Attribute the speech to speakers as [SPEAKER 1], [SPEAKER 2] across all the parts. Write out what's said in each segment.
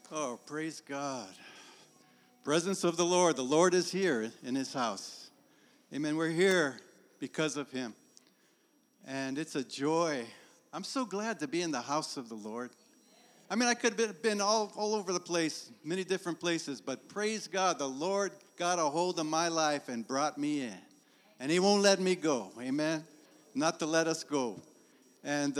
[SPEAKER 1] Oh, praise God. Presence of the Lord. The Lord is here in his house. Amen. We're here because of him. And it's a joy. I'm so glad to be in the house of the Lord. I mean, I could have been all over the place, many different places, but praise God, the Lord got a hold of my life and brought me in. And he won't let me go. Amen. Not to let us go. And,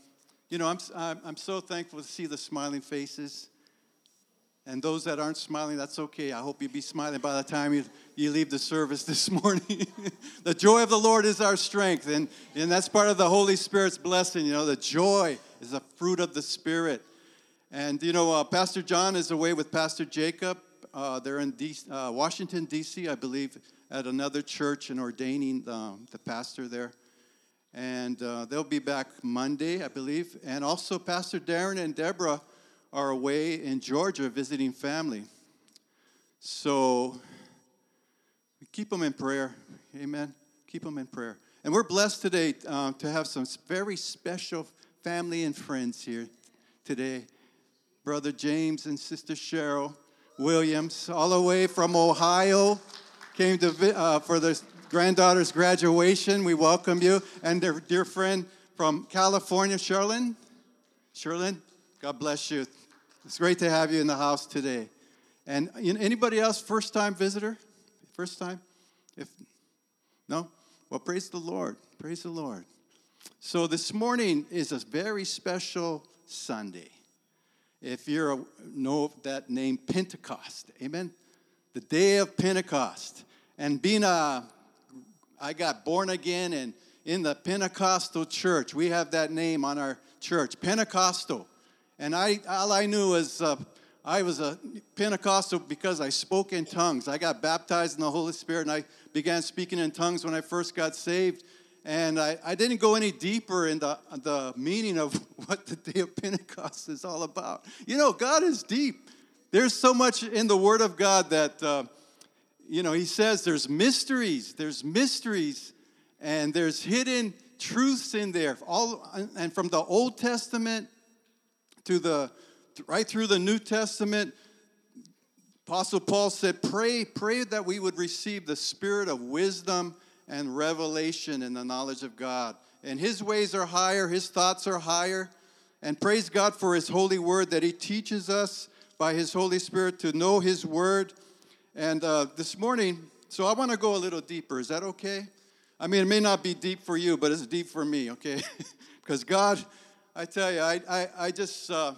[SPEAKER 1] I'm so thankful to see the smiling faces. And those that aren't smiling, that's okay. I hope you'll be smiling by the time you leave the service this morning. The joy of the Lord is our strength. And that's part of the Holy Spirit's blessing. You know, the joy is a fruit of the Spirit. And, Pastor John is away with Pastor Jacob. They're in Washington, D.C., I believe, at another church and ordaining the pastor there. And they'll be back Monday, I believe. And also Pastor Darren and Deborah are away in Georgia visiting family. So we keep them in prayer. Amen. Keep them in prayer. And we're blessed today to have some very special family and friends here today. Brother James and Sister Cheryl Williams, all the way from Ohio, came to for their granddaughter's graduation. We welcome you. And their dear friend from California, Sherlyn, God bless you. It's great to have you in the house today. And anybody else, first-time visitor? First time? No? Well, praise the Lord. Praise the Lord. So this morning is a very special Sunday. If you know that name, Pentecost. Amen? The day of Pentecost. And I got born again and in the Pentecostal church. We have that name on our church, Pentecostal. And all I knew was I was a Pentecostal because I spoke in tongues. I got baptized in the Holy Spirit, and I began speaking in tongues when I first got saved. And I didn't go any deeper in the meaning of what the day of Pentecost is all about. You know, God is deep. There's so much in the Word of God that, He says there's mysteries, and there's hidden truths in there. And from the Old Testament to right through the New Testament, Apostle Paul said, pray that we would receive the spirit of wisdom and revelation in the knowledge of God. And his ways are higher, his thoughts are higher. And praise God for his holy word that he teaches us by his Holy Spirit to know his word. And this morning, so I want to go a little deeper. Is that okay? I mean, it may not be deep for you, but it's deep for me, okay? Because God, I tell you, I just, I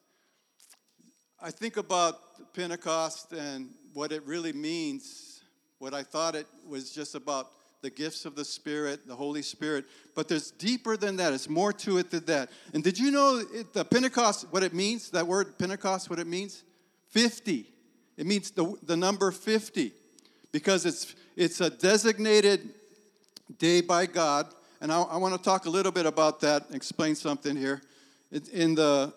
[SPEAKER 1] think about Pentecost and what it really means, what I thought it was just about the gifts of the Spirit, the Holy Spirit. But there's deeper than that. It's more to it than that. And did you know the Pentecost, what it means, that word Pentecost, what it means? 50. It means the number 50 because it's a designated day by God. And I want to talk a little bit about that and explain something here. In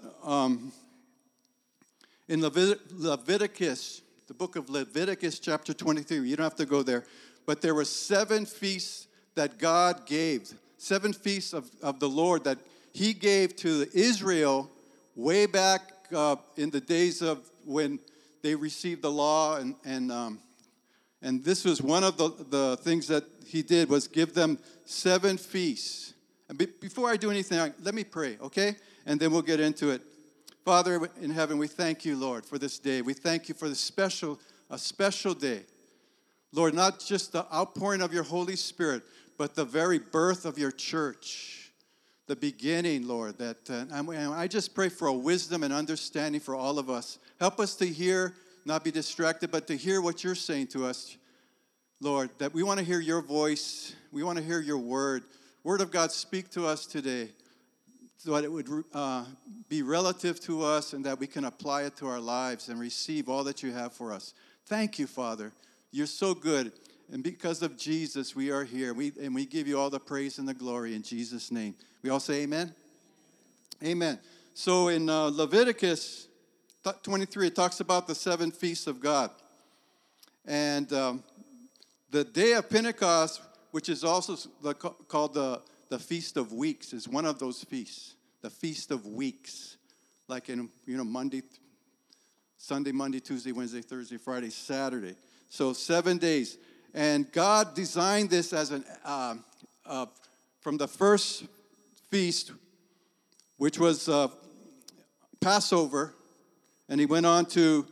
[SPEAKER 1] Leviticus, the book of Leviticus, chapter 23, you don't have to go there, but there were 7 feasts that God gave, 7 feasts of the Lord that he gave to Israel way back in the days of when they received the law, and this was one of the things that he did was give them 7 feasts. And before I do anything, let me pray, okay? And then we'll get into it. Father in heaven, we thank you, Lord, for this day. We thank you for a special day. Lord, not just the outpouring of your Holy Spirit, but the very birth of your church, the beginning, Lord. I just pray for a wisdom and understanding for all of us. Help us to hear, not be distracted, but to hear what you're saying to us, Lord, that we want to hear your voice. We want to hear your word. Word of God, speak to us today so that it would be relative to us and that we can apply it to our lives and receive all that you have for us. Thank you, Father. You're so good. And because of Jesus, we are here. And we give you all the praise and the glory in Jesus' name. We all say amen? Amen. So in Leviticus 23, it talks about the 7 feasts of God. And the day of Pentecost, which is also called the Feast of Weeks, is one of those feasts. The Feast of Weeks. Like in, Monday Sunday, Monday, Tuesday, Wednesday, Thursday, Friday, Saturday. So 7 days. And God designed this as from the first feast, which was Passover, and he went on to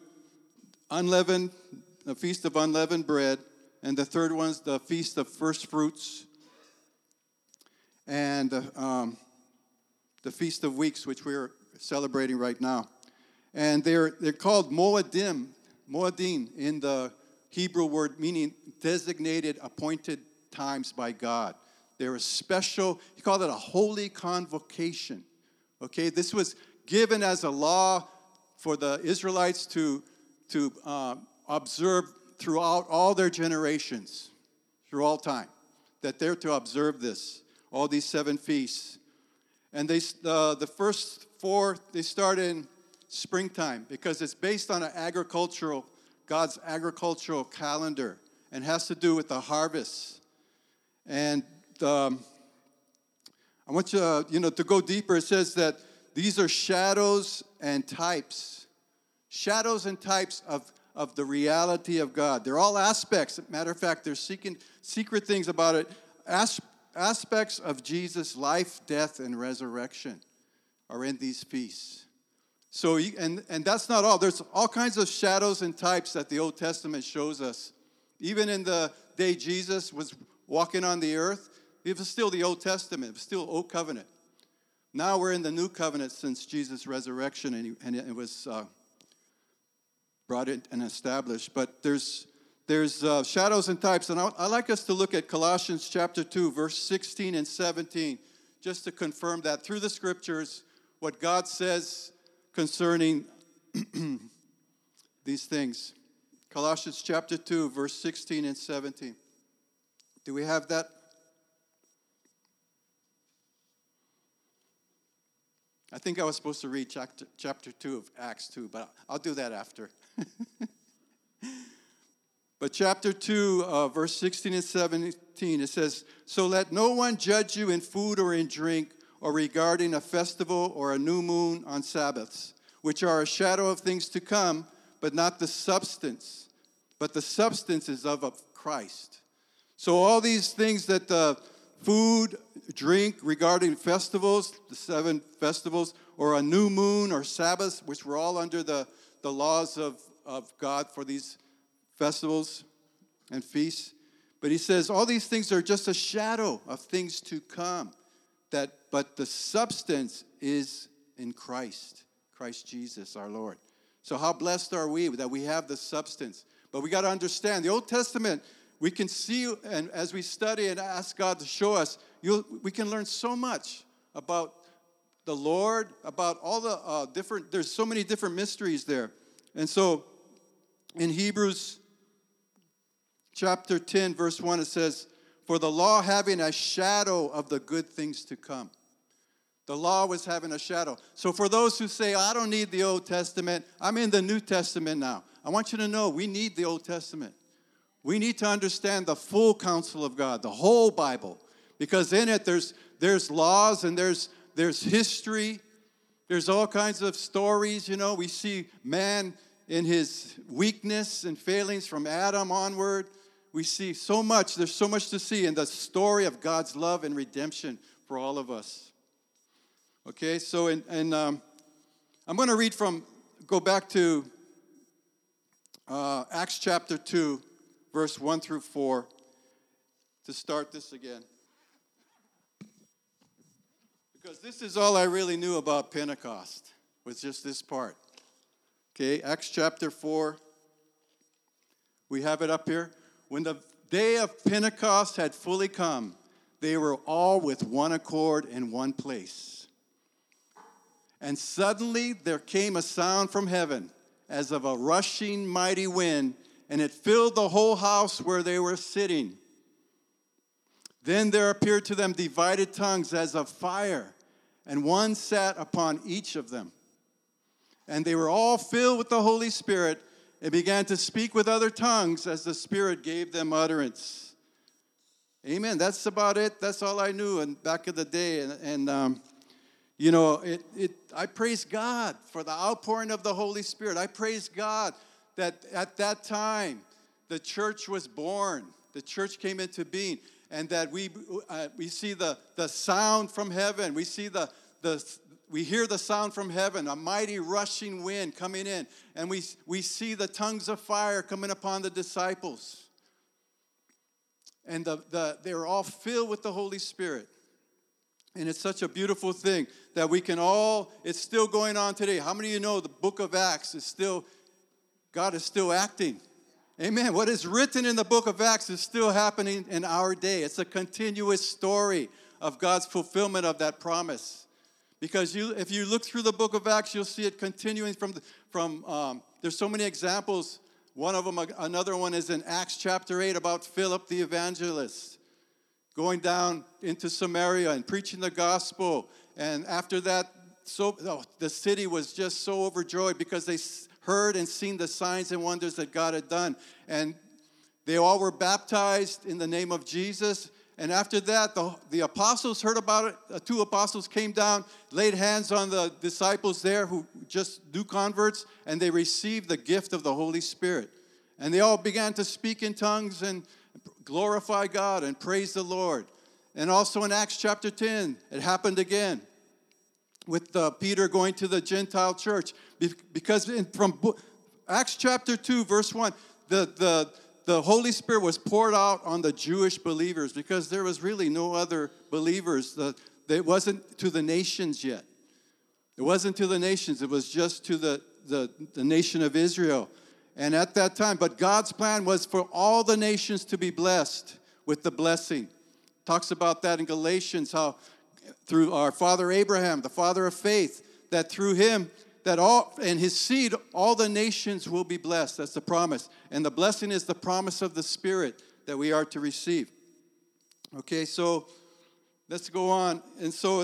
[SPEAKER 1] the Feast of Unleavened Bread, and the third one's the Feast of First Fruits, and the Feast of Weeks, which we're celebrating right now. And they're called Moedim in the Hebrew word, meaning designated, appointed times by God. They're a special, he called it a holy convocation. Okay, this was given as a law for the Israelites to observe throughout all their generations, through all time, that they're to observe this, all these 7 feasts. And the first 4, they start in springtime because it's based on God's agricultural calendar, and has to do with the harvest. And I want you to go deeper. It says that these are shadows and types of the reality of God. They're all aspects. Matter of fact, there's secret things about it. Aspects of Jesus' life, death, and resurrection are in these feasts. So, and that's not all. There's all kinds of shadows and types that the Old Testament shows us. Even in the day Jesus was walking on the earth, it was still the Old Testament. It was still Old Covenant. Now we're in the New Covenant since Jesus' resurrection, and it was brought in and established. But there's shadows and types, and I'd like us to look at Colossians chapter 2, verse 16 and 17, just to confirm that through the Scriptures, what God says concerning these things. Colossians chapter 2, verse 16 and 17. Do we have that? I think I was supposed to read chapter 2 of Acts 2, but I'll do that after. But chapter 2, verse 16 and 17, it says, "So let no one judge you in food or in drink, or regarding a festival or a new moon on Sabbaths, which are a shadow of things to come, but not the substance. But the substance is of Christ." So all these things that food, drink, regarding festivals, the 7 festivals, or a new moon or Sabbaths, which were all under the laws of God for these festivals and feasts. But he says all these things are just a shadow of things to come. But the substance is in Christ Jesus our Lord. So how blessed are we that we have the substance? But we got to understand, the Old Testament, we can see, and as we study and ask God to show us, we can learn so much about the Lord, about all the there's so many different mysteries there. And so in Hebrews chapter 10, verse 1, it says, "For the law having a shadow of the good things to come." The law was having a shadow. So for those who say, "I don't need the Old Testament, I'm in the New Testament now," I want you to know we need the Old Testament. We need to understand the full counsel of God, the whole Bible, because in it there's laws and there's history. There's all kinds of stories. We see man in his weakness and failings from Adam onward. We see so much. There's so much to see in the story of God's love and redemption for all of us. Okay, so I'm going to go back to Acts chapter 2, verse 1 through 4, to start this again. Because this is all I really knew about Pentecost, was just this part. Okay, Acts chapter 4, we have it up here. "When the day of Pentecost had fully come, they were all with one accord in one place. And suddenly there came a sound from heaven, as of a rushing mighty wind, and it filled the whole house where they were sitting. Then there appeared to them divided tongues as of fire, and one sat upon each of them. And they were all filled with the Holy Spirit, and began to speak with other tongues as the Spirit gave them utterance." Amen. That's about it. That's all I knew back in the day. And You know, I praise God for the outpouring of the Holy Spirit. I praise God that at that time the church was born. The church came into being, and that we see the sound from heaven. We see we hear the sound from heaven, a mighty rushing wind coming in, and we see the tongues of fire coming upon the disciples. And they were all filled with the Holy Spirit. And it's such a beautiful thing that we can all, it's still going on today. How many of you know the book of Acts is still, God is still acting? Amen. What is written in the book of Acts is still happening in our day. It's a continuous story of God's fulfillment of that promise. Because if you look through the book of Acts, you'll see it continuing there's so many examples. One of them, another one is in Acts chapter 8 about Philip the evangelist going down into Samaria and preaching the gospel. And after that, the city was just so overjoyed because they heard and seen the signs and wonders that God had done. And they all were baptized in the name of Jesus. And after that, the apostles heard about it. The 2 apostles came down, laid hands on the disciples there who just new converts, and they received the gift of the Holy Spirit. And they all began to speak in tongues and glorify God and praise the Lord. And also in Acts chapter 10, it happened again with Peter going to the Gentile church. Because from Acts chapter 2, verse 1, the Holy Spirit was poured out on the Jewish believers because there was really no other believers. It wasn't to the nations yet. It wasn't to the nations. It was just to the nation of Israel. And at that time, but God's plan was for all the nations to be blessed with the blessing. Talks about that in Galatians, how through our father Abraham, the father of faith, that through him, that all and his seed, all the nations will be blessed. That's the promise. And the blessing is the promise of the Spirit that we are to receive. Okay, so let's go on. And so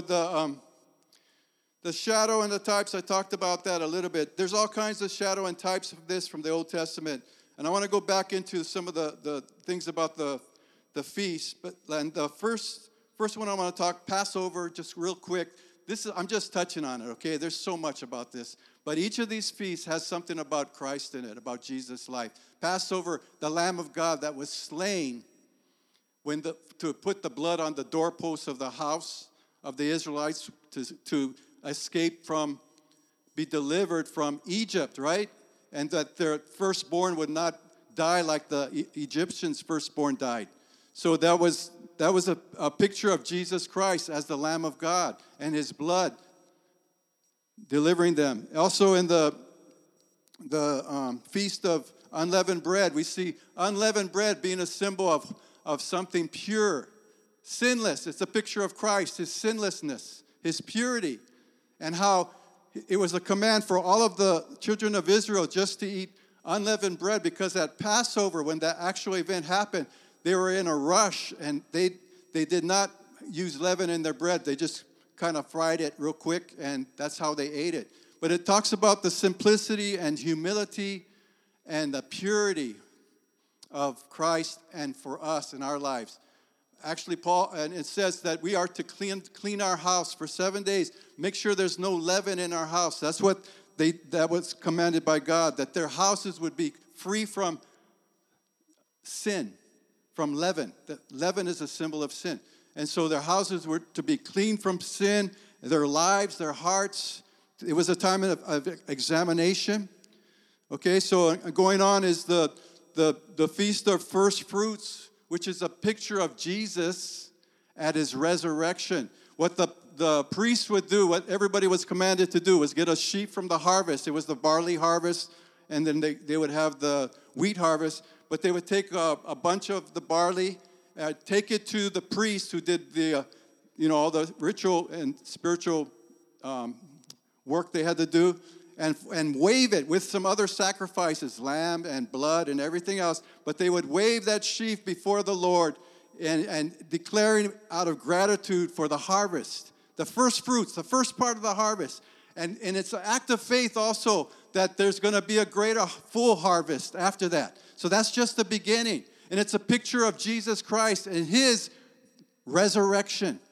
[SPEAKER 1] the shadow and the types, I talked about that a little bit. There's all kinds of shadow and types of this from the Old Testament. And I want to go back into some of the things about the feast. And the first one I want to talk, Passover, just real quick. I'm just touching on it, okay? There's so much about this. But each of these feasts has something about Christ in it, about Jesus' life. Passover, the Lamb of God that was slain to put the blood on the doorposts of the house of the Israelites to be delivered from Egypt, right? And that their firstborn would not die like the Egyptians' firstborn died. So that was a picture of Jesus Christ as the Lamb of God and his blood delivering them. Also in the Feast of Unleavened Bread, we see unleavened bread being a symbol of something pure, sinless. It's a picture of Christ, his sinlessness, his purity, and how it was a command for all of the children of Israel just to eat unleavened bread, because at Passover, when that actual event happened, they were in a rush, and they did not use leaven in their bread. They just kind of fried it real quick, and that's how they ate it. But it talks about the simplicity and humility and the purity of Christ and for us in our lives. Actually, and it says that we are to clean our house for 7 days. Make sure there's no leaven in our house. That's what that was commanded by God, that their houses would be free from sin, from leaven. That leaven is a symbol of sin. And so their houses were to be clean from sin, their lives, their hearts. It was a time of examination. Okay, so going on is the Feast of First Fruits, which is a picture of Jesus at his resurrection. What the priests would do, what everybody was commanded to do, was get a sheaf from the harvest. It was the barley harvest, and then they would have the wheat harvest. But they would take a bunch of the barley, take it to the priest who did all the ritual and spiritual work they had to do, and wave it with some other sacrifices, lamb and blood and everything else. But they would wave that sheaf before the Lord and declaring out of gratitude for the harvest, the first fruits, the first part of the harvest. And it's an act of faith also that there's going to be a greater full harvest after that. So that's just the beginning. And it's a picture of Jesus Christ and his resurrection.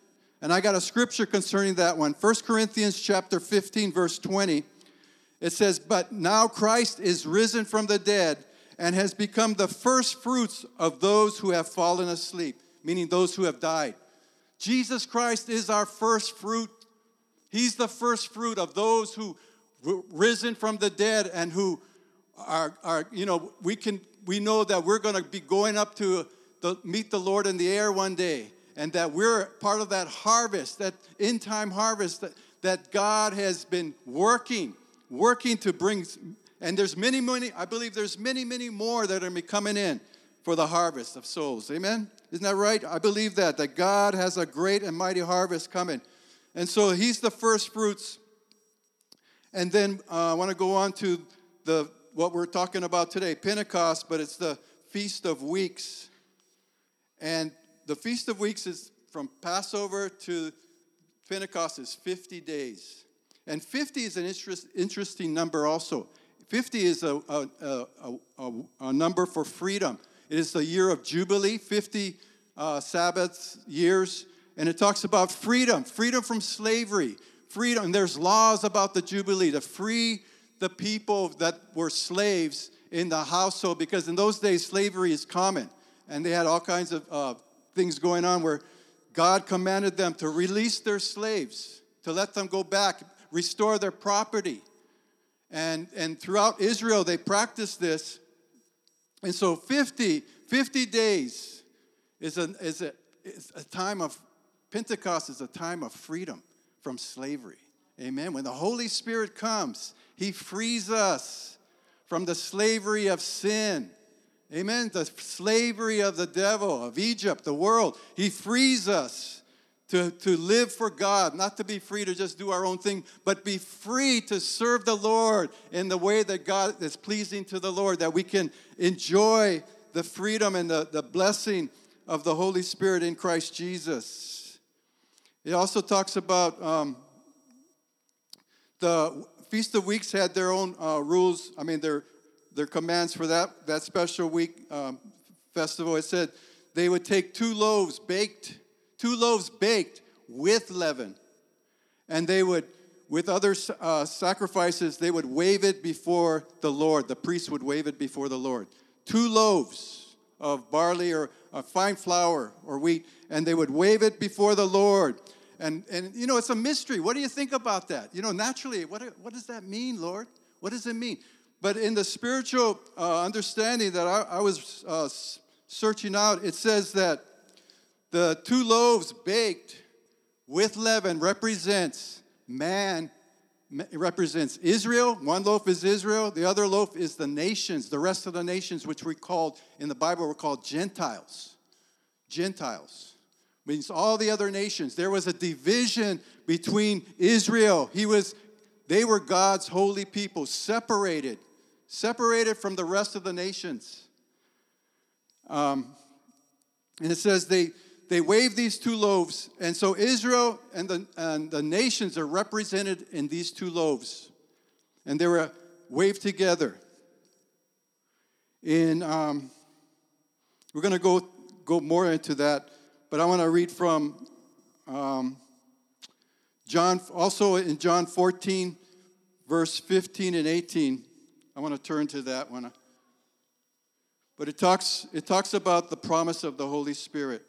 [SPEAKER 1] And I got a scripture concerning that one. 1 Corinthians chapter 15, verse 20. It says, "But now Christ is risen from the dead and has become the first fruits of those who have fallen asleep," meaning those who have died. Jesus Christ is our first fruit. He's the first fruit of those who risen from the dead and who are we know that we're going to be going up to meet the Lord in the air one day, and that we're part of that harvest, that end-time harvest that God has been working to bring. And there's many, I believe there's many, many more that are going to be coming in for the harvest of souls. Amen? Isn't that right? I believe that God has a great and mighty harvest coming. And so he's the first fruits. And then I want to go on to what we're talking about today, Pentecost, but it's the Feast of Weeks. And the Feast of Weeks is from Passover to Pentecost is 50 days. And 50 is an interesting number also. 50 is a number for freedom. It is the year of Jubilee, 50 Sabbath years. And it talks about freedom from slavery. Freedom. And there's laws about the Jubilee to free the people that were slaves in the household, because in those days slavery is common. And they had all kinds of things going on where God commanded them to release their slaves, to let them go back, restore their property. And throughout Israel, they practiced this. And so 50 days is a time of, Pentecost is a time of freedom from slavery. Amen. When the Holy Spirit comes, He frees us from the slavery of sin. Amen. The slavery of the devil, of Egypt, the world. He frees us to live for God, not to be free to just do our own thing, but be free to serve the Lord in the way that God is pleasing to the Lord, that we can enjoy the freedom and the blessing of the Holy Spirit in Christ Jesus. It also talks about the Feast of Weeks had their own rules. I mean, their commands for that special week festival. It said they would take two loaves baked with leaven, and they would, with other sacrifices, they would wave it before the Lord. The priest would wave it before the Lord. 2 loaves of barley or fine flour or wheat, and they would wave it before the Lord. And it's a mystery. What do you think about that? Naturally, what does that mean, Lord? What does it mean? But in the spiritual understanding that I was searching out, it says that the 2 loaves baked with leaven represents man. It represents Israel. 1 loaf is Israel. The other loaf is the nations, the rest of the nations, which we called, in the Bible, we're called Gentiles. Gentiles means all the other nations. There was a division between Israel. They were God's holy people, separated from the rest of the nations. And it says they waved these 2 loaves, and so Israel and the nations are represented in these 2 loaves, and they were waved together. We're going to go more into that, but I want to read from John, also in John 14, verse 15 and 18. I want to turn to that one, but it talks about the promise of the Holy Spirit.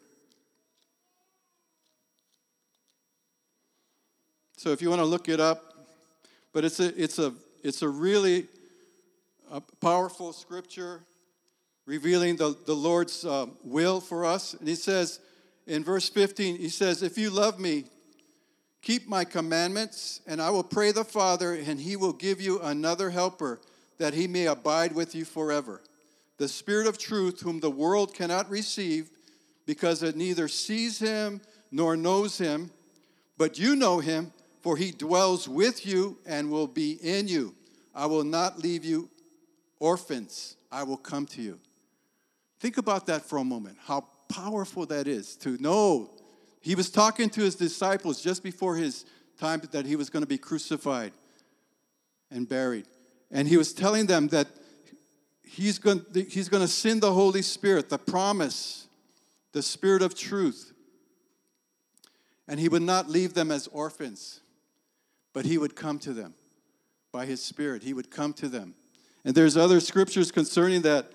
[SPEAKER 1] So if you want to look it up, but it's a really powerful scripture revealing the Lord's will for us. And he says in verse 15, he says, "If you love me, keep my commandments, and I will pray the Father, and he will give you another helper, that he may abide with you forever. The Spirit of truth, whom the world cannot receive, because it neither sees him nor knows him, but you know him, for he dwells with you and will be in you. I will not leave you orphans. I will come to you." Think about that for a moment, how powerful that is to know. He was talking to his disciples just before his time that he was going to be crucified and buried. And he was telling them that he's going to send the Holy Spirit, the promise, the Spirit of truth. And he would not leave them as orphans, but he would come to them by his Spirit. He would come to them. And there's other scriptures concerning that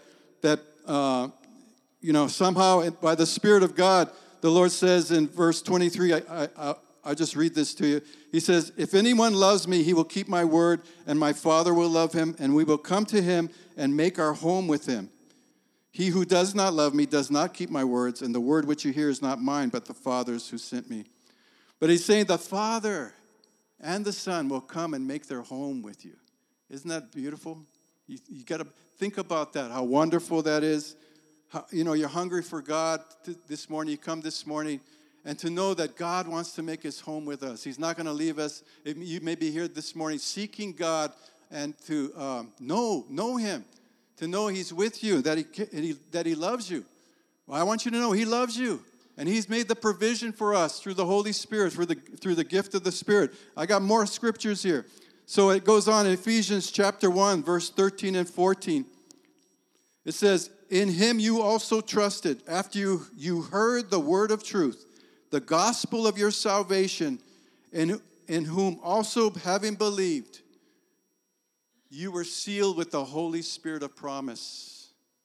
[SPEAKER 1] somehow by the Spirit of God, the Lord says in verse 23, I'll just read this to you. He says, if anyone loves me, he will keep my word, and my Father will love him, and we will come to him and make our home with him. He who does not love me does not keep my words, and the word which you hear is not mine, but the Father's who sent me. But he's saying the Father and the Son will come and make their home with you. Isn't that beautiful? You got to think about that, how wonderful that is. How, you're hungry for God this morning. You come this morning, and to know that God wants to make his home with us. He's not going to leave us. You may be here this morning seeking God and to know him, to know he's with you, that he loves you. Well, I want you to know he loves you. And he's made the provision for us through the Holy Spirit, through the gift of the Spirit. I got more scriptures here. So it goes on in Ephesians chapter 1, verse 13 and 14. It says, in him you also trusted, after you heard the word of truth, the gospel of your salvation, in whom also having believed, you were sealed with the Holy Spirit of promise,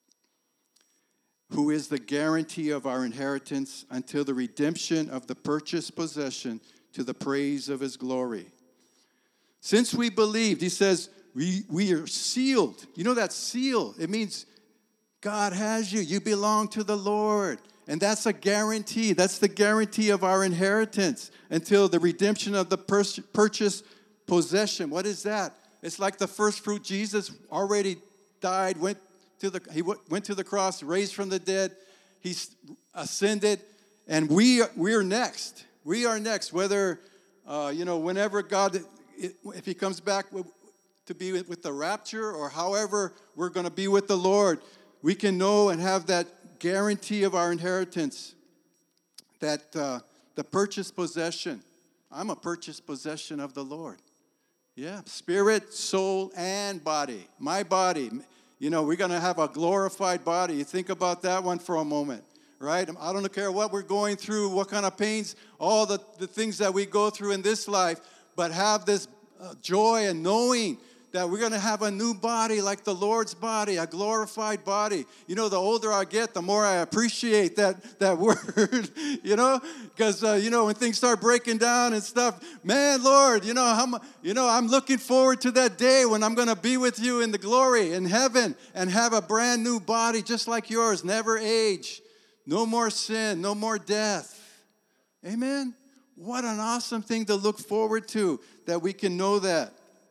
[SPEAKER 1] who is the guarantee of our inheritance until the redemption of the purchased possession to the praise of his glory. Since we believed, he says, we are sealed. You know that seal? It means God has you. You belong to the Lord. And that's a guarantee. That's the guarantee of our inheritance until the redemption of the purchased possession. What is that? It's like the first fruit. Jesus already died, went to the cross, raised from the dead. He's ascended, and we are next. We are next. Whether whenever God, if he comes back to be with the rapture, or however we're going to be with the Lord, we can know and have that guarantee of our inheritance, that the purchased possession. I'm a purchased possession of the Lord. Yeah, spirit, soul, and body. My body. We're going to have a glorified body. You think about that one for a moment, right? I don't care what we're going through, what kind of pains, all the things that we go through in this life, but have this joy and knowing that we're going to have a new body like the Lord's body, a glorified body. The older I get, the more I appreciate that word, because, when things start breaking down and stuff, man, Lord, I'm looking forward to that day when I'm going to be with you in the glory in heaven and have a brand new body just like yours, never age, no more sin, no more death. Amen? What an awesome thing to look forward to, that we can know that.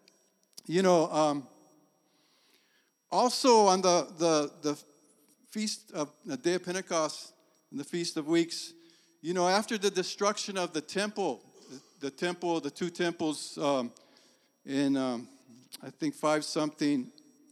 [SPEAKER 1] Also on the feast of the day of Pentecost and the Feast of Weeks, after the destruction of the temple, the two temples in I think 5-something,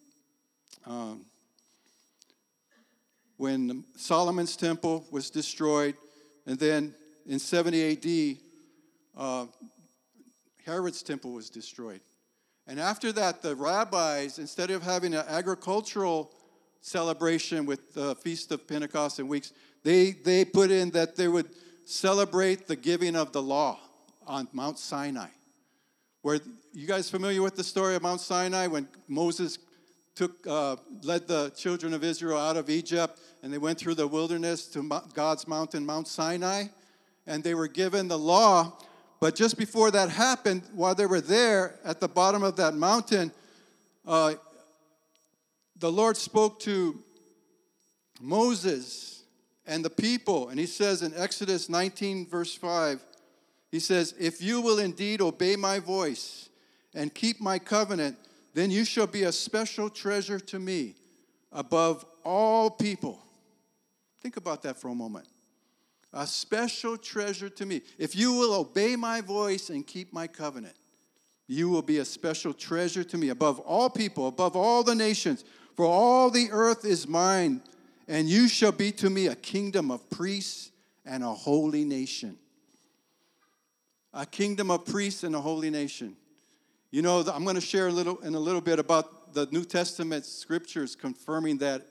[SPEAKER 1] when Solomon's temple was destroyed, and then in 70 AD, Herod's temple was destroyed. And after that, the rabbis, instead of having an agricultural celebration with the Feast of Pentecost and Weeks, they put in that they would celebrate the giving of the law on Mount Sinai. Where, you guys familiar with the story of Mount Sinai when Moses led the children of Israel out of Egypt, and they went through the wilderness to God's mountain, Mount Sinai, and they were given the law. But just before that happened, while they were there at the bottom of that mountain, the Lord spoke to Moses and the people. And he says in Exodus 19, verse 5, he says, if you will indeed obey my voice and keep my covenant, then you shall be a special treasure to me above all people. Think about that for a moment. A special treasure to me. If you will obey my voice and keep my covenant, you will be a special treasure to me above all people, above all the nations. For all the earth is mine, and you shall be to me a kingdom of priests and a holy nation. A kingdom of priests and a holy nation. I'm going to share in a little bit about the New Testament scriptures confirming that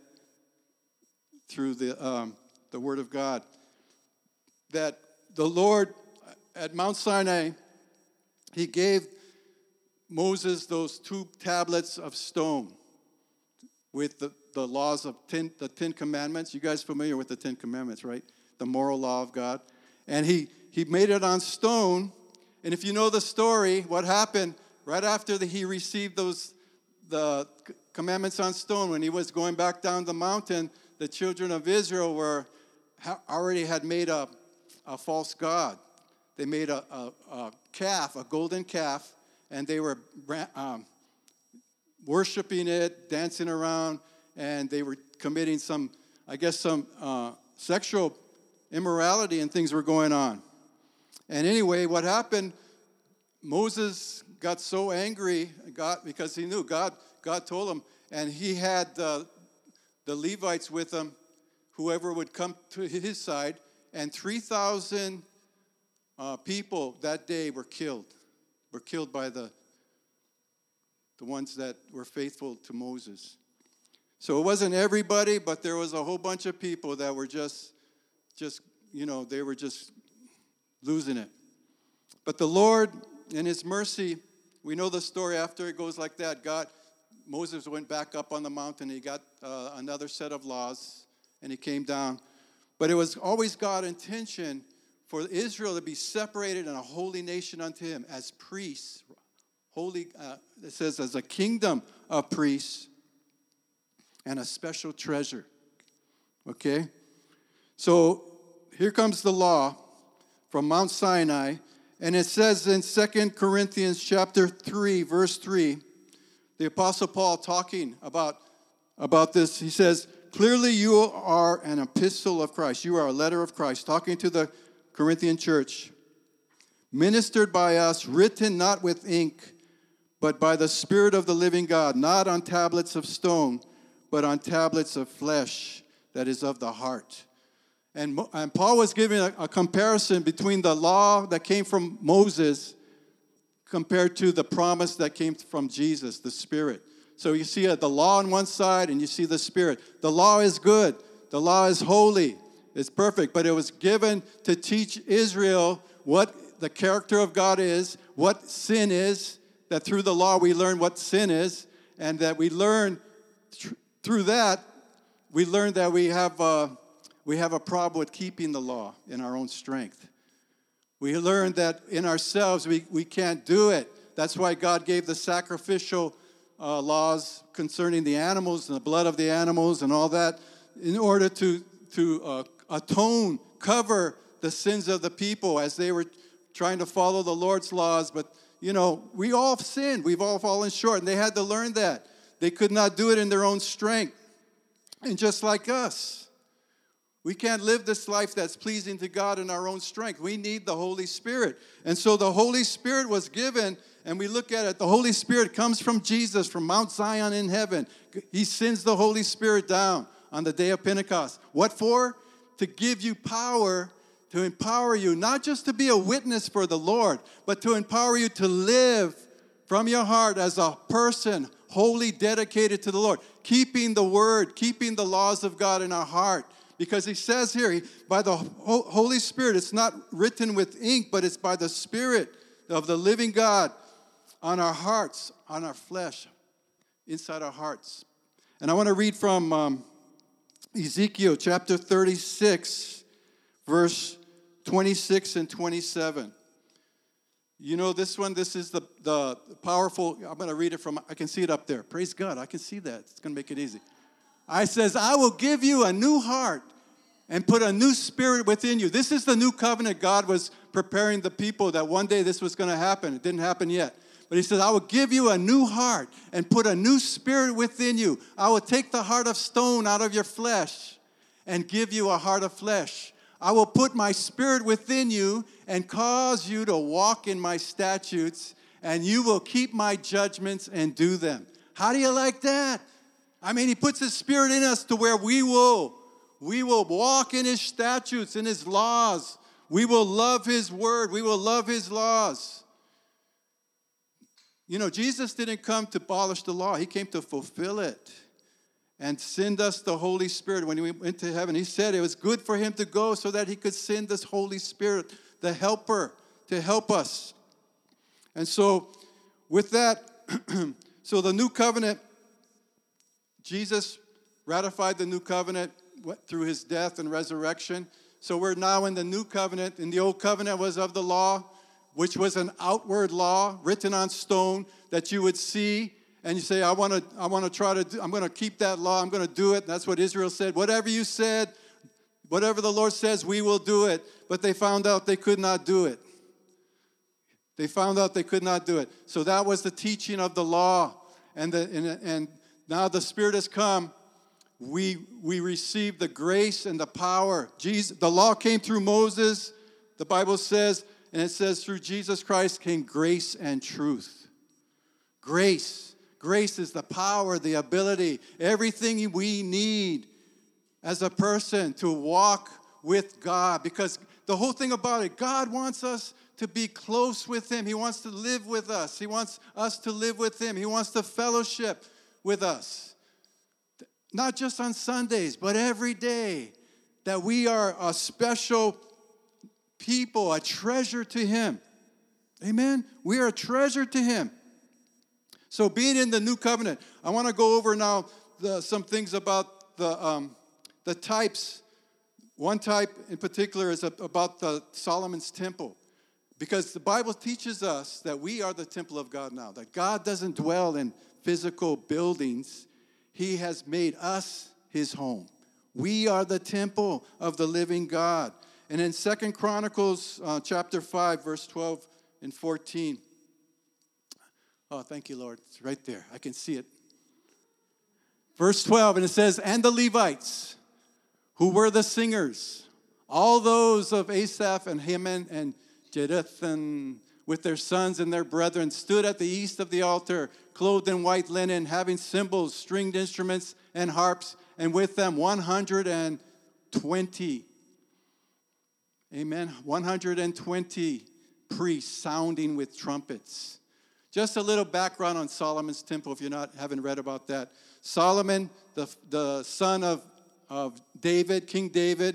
[SPEAKER 1] through the Word of God. That the Lord, at Mount Sinai, he gave Moses those 2 tablets of stone with the laws of the 10 Commandments. You guys familiar with the 10 Commandments, right? The moral law of God. And he made it on stone. And if you know the story, what happened right after he received the commandments on stone, when he was going back down the mountain, the children of Israel already had made a false god. They made a calf, a golden calf, and they were worshiping it, dancing around, and they were committing some sexual immorality, and things were going on. And anyway, what happened, Moses got so angry because he knew God told him, and he had the Levites with him, whoever would come to his side, and 3,000 people that day were killed by the ones that were faithful to Moses. So it wasn't everybody, but there was a whole bunch of people that were just they were just losing it. But the Lord, in his mercy, we know the story after it goes like that. Moses went back up on the mountain. He got another set of laws, and he came down. But it was always God's intention for Israel to be separated and a holy nation unto him as priests. Holy, it says, as a kingdom of priests and a special treasure. Okay? So here comes the law from Mount Sinai. And it says in 2 Corinthians chapter 3, verse 3, the Apostle Paul talking about this, he says, clearly you are an epistle of Christ. You are a letter of Christ, talking to the Corinthian church, ministered by us, written not with ink, but by the Spirit of the living God, not on tablets of stone, but on tablets of flesh, that is of the heart. And Paul was giving a comparison between the law that came from Moses compared to the promise that came from Jesus, the Spirit. So you see the law on one side and you see the Spirit. The law is good. The law is holy. It's perfect. But it was given to teach Israel what the character of God is, what sin is, that through the law we learn what sin is, and that we learn through that, we learn that we have a problem with keeping the law in our own strength. We learn that in ourselves we can't do it. That's why God gave the sacrificial laws concerning the animals and the blood of the animals and all that in order to atone, cover the sins of the people as they were trying to follow the Lord's laws. But, we all have sinned. We've all fallen short, and they had to learn that. They could not do it in their own strength. And just like us, we can't live this life that's pleasing to God in our own strength. We need the Holy Spirit. And so the Holy Spirit was given, and we look at it. The Holy Spirit comes from Jesus, from Mount Zion in heaven. He sends the Holy Spirit down on the day of Pentecost. What for? To give you power, to empower you, not just to be a witness for the Lord, but to empower you to live from your heart as a person wholly dedicated to the Lord, keeping the word, keeping the laws of God in our heart. Because he says here, by the Holy Spirit, it's not written with ink, but it's by the Spirit of the living God on our hearts, on our flesh, inside our hearts. And I want to read from Ezekiel chapter 36, verse 26 and 27. You know this one? This is the powerful, I'm going to read it from, I can see it up there. Praise God, I can see that. It's going to make it easy. I says, I will give you a new heart and put a new spirit within you. This is the new covenant. God was preparing the people that one day this was going to happen. It didn't happen yet. But he says, I will give you a new heart and put a new spirit within you. I will take the heart of stone out of your flesh and give you a heart of flesh. I will put my spirit within you and cause you to walk in my statutes, and you will keep my judgments and do them. How do you like that? I mean, he puts his spirit in us to where we will walk in his statutes, in his laws. We will love his word. We will love his laws. Jesus didn't come to abolish the law. He came to fulfill it and send us the Holy Spirit. When he went to heaven, he said it was good for him to go so that he could send this Holy Spirit, the helper, to help us. And so with that, so the new covenant, Jesus ratified the new covenant through his death and resurrection. So we're now in the new covenant. And the old covenant was of the law, which was an outward law written on stone that you would see. And you say, I'm going to keep that law. I'm going to do it. And that's what Israel said. Whatever you said, whatever the Lord says, we will do it. But they found out they could not do it. They found out they could not do it. So that was the teaching of the law. And now the Spirit has come. We receive the grace and the power. The law came through Moses, the Bible says, and it says through Jesus Christ came grace and truth. Grace. Grace is the power, the ability, everything we need as a person to walk with God. Because the whole thing about it, God wants us to be close with him. He wants to live with us. He wants us to live with him. He wants to fellowship with us. Not just on Sundays, but every day. That we are a special people, a treasure to him. Amen? We are a treasure to him. So being in the new covenant, I want to go over now some things about the types. One type in particular is about the Solomon's temple. Because the Bible teaches us that we are the temple of God now. That God doesn't dwell in physical buildings. He has made us his home. We are the temple of the living God. And in 2 Chronicles chapter 5, verse 12 and 14. Oh, thank you, Lord. It's right there. I can see it. Verse 12, and it says, and the Levites, who were the singers, all those of Asaph and Heman and Jeduthun, with their sons and their brethren, stood at the east of the altar, clothed in white linen, having cymbals, stringed instruments, and harps, and with them 120. Amen. 120 priests sounding with trumpets. Just a little background on Solomon's temple, if you haven't read about that. Solomon, the son of David, King David,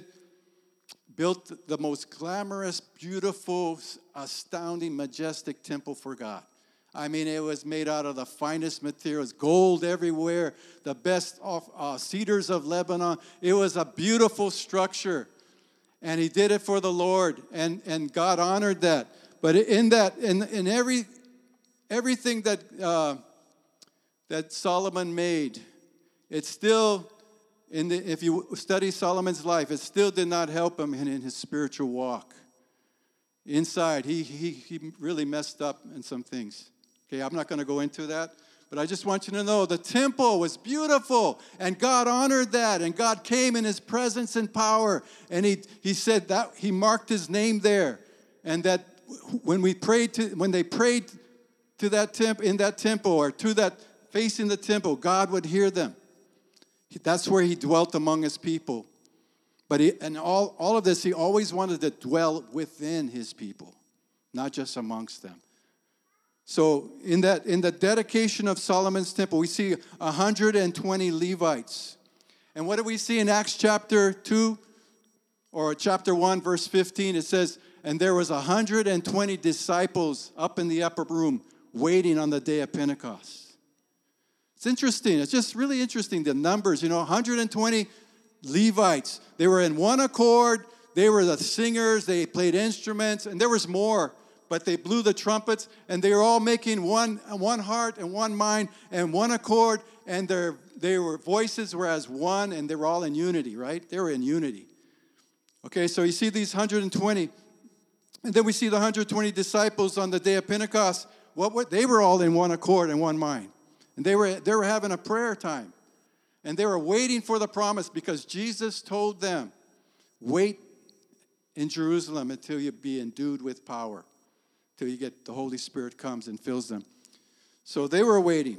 [SPEAKER 1] built the most glamorous, beautiful, astounding, majestic temple for God. I mean, it was made out of the finest materials, gold everywhere, the best cedars of Lebanon. It was a beautiful structure, and he did it for the Lord, and God honored that. But in everything that Solomon made, it's still. If you study Solomon's life, it still did not help him in his spiritual walk. Inside, he really messed up in some things. Okay, I'm not going to go into that, but I just want you to know the temple was beautiful, and God honored that, and God came in his presence and power, and he said that he marked his name there, and that when they prayed to that temple in that temple or to that facing the temple, God would hear them. That's where he dwelt among his people. But all of this, he always wanted to dwell within his people, not just amongst them. So in the dedication of Solomon's temple, we see 120 Levites. And what do we see in Acts chapter 2 or chapter 1, verse 15? It says, and there was 120 disciples up in the upper room waiting on the day of Pentecost. It's interesting. It's just really interesting, the numbers. 120 Levites. They were in one accord. They were the singers. They played instruments. And there was more. But they blew the trumpets. And they were all making one heart and one mind and one accord. And their voices were as one. And they were all in unity, right? They were in unity. Okay, so you see these 120. And then we see the 120 disciples on the day of Pentecost. They were all in one accord and one mind. And they were having a prayer time. And they were waiting for the promise because Jesus told them, wait in Jerusalem until you be endued with power, till you get the Holy Spirit comes and fills them. So they were waiting.